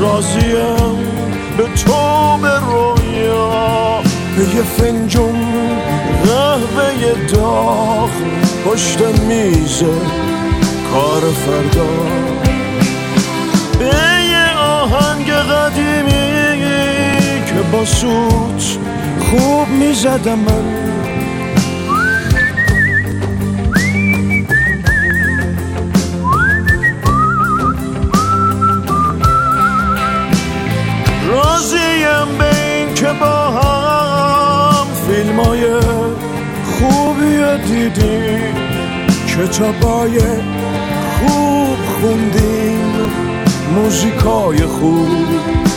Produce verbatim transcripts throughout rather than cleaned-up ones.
راضیم به تو به رویا، به یه فنجون قهوه داغ پشت میز کار فردا، به یه آهنگ قدیمی که با سوت خوب میزدم من. راضیم به این که با هم فیلمای خوبی دیدیم، کتابای خوب خوندیم، موزیکای خوب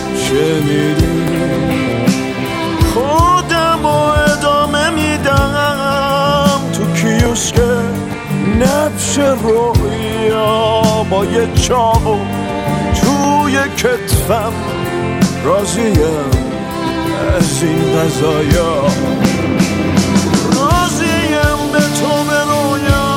شنیدیم. خودم رو ادامه میدم تو کیوسک نبش رویا، با یه چاقو توی کتفم، راضیم از این قضایا، راضیم به تو به رویا.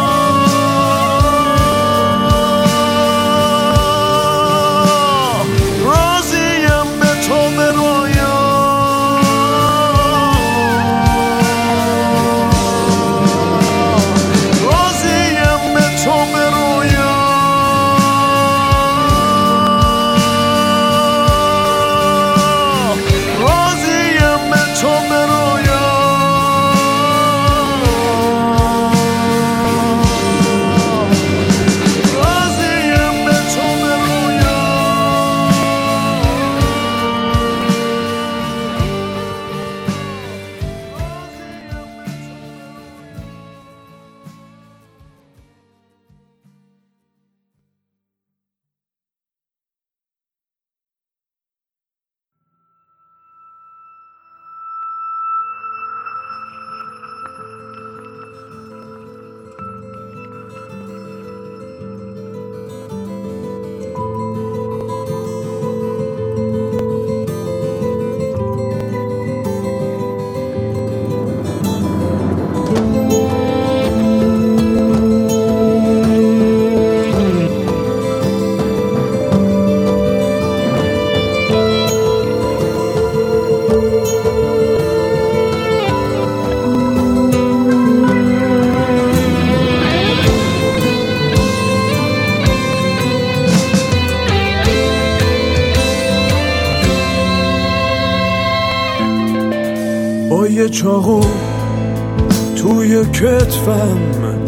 با یه چاقو توی کتفم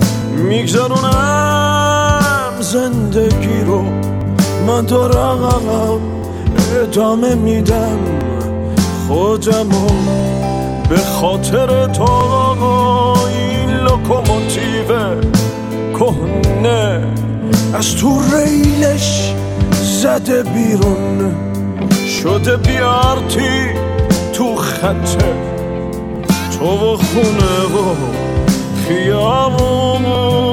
میگذرونم زندگی رو، من دارم ادامه میدم خودمو به خاطر تا این لوکوموتیو کهنه از تو ریلش زده بیرون، شده بیارتی تو خطه تو و خونه و خیابون،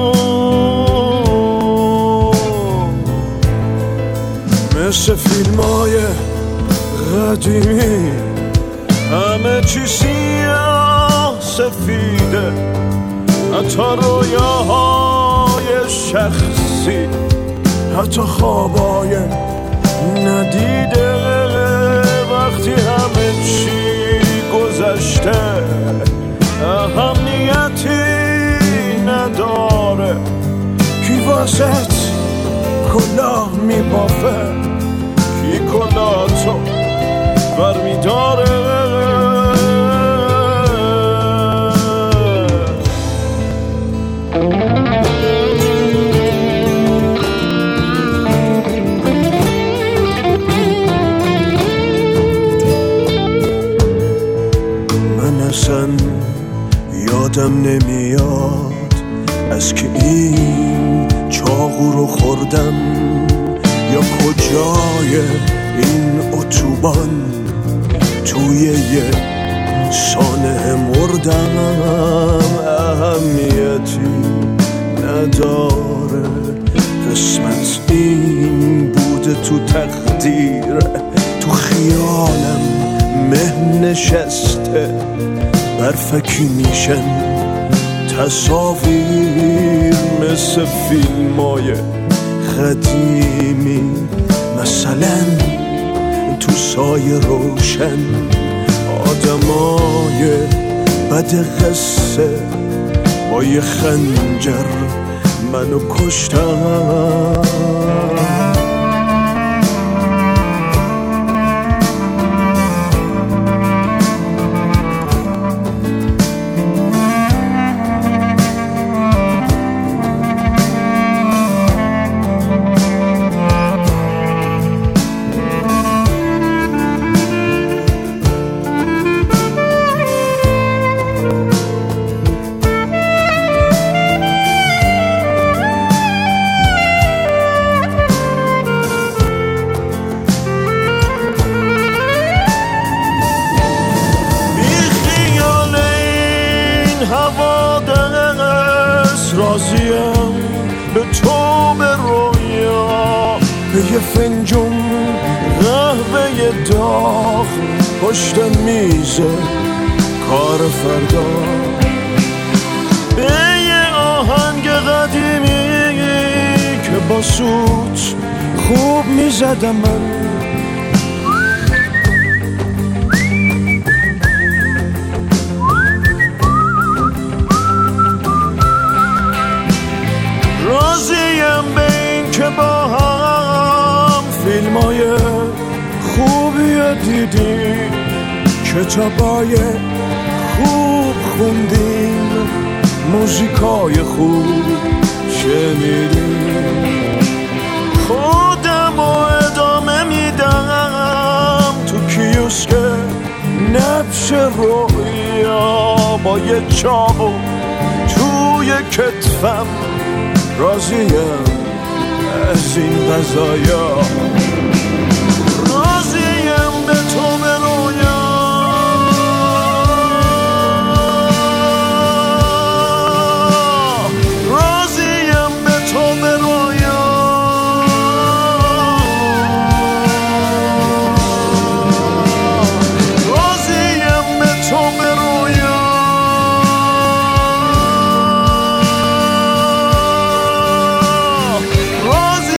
مثل فیلمای قدیمی همه چی سیاه سفیده، حتی رویاهای شخصی، حتی خوابای ندیده. وقتی همه چی گذشته اهمیتی نداره، کی واسط کلاه میبافه، کی کلاهتو برمیداره. یادم نمیاد از که این چاقو رو خوردم یا کجای این اتوبان توی یه سانحه مردم. اهمیتی نداره، قسمت این بوده تو تقدیر، تو خیالم مه نشسته برفکی میشن تصاویر مثل فیلمای قدیمی، مثلا عکسای روشن، آدمای بد قصه با یه خنجر منو کشتن. راضیم به تو به رویا، به یه فنجون قهوه داغ پشت میز کار فردا، به یه آهنگ قدیمی که با سوت خوب میزدم من. راضیم به این که با هم فیلمای خوبی دیدیم، کتابای خوب خوندیم، موزیکای خوب شنیدیم. خودم رو ادامه میدم تو کیوسک نبش رویا، با یه چاقو توی کتفم. راضیم از این قضایا.